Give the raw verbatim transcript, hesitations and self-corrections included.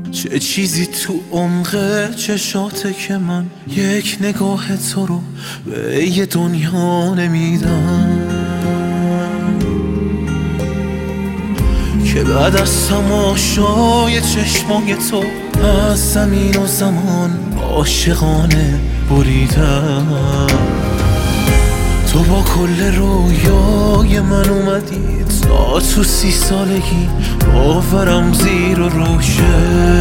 چه چیزی تو عمق چشاته که من یک نگاه تو رو به یه دنیا نمیدم، که بعد از تماشای چشمای تو از زمین و زمان عاشقانه بریدم. تو با کل رویای من اومدی تا تو سی سالگی باورم زیر و روشه.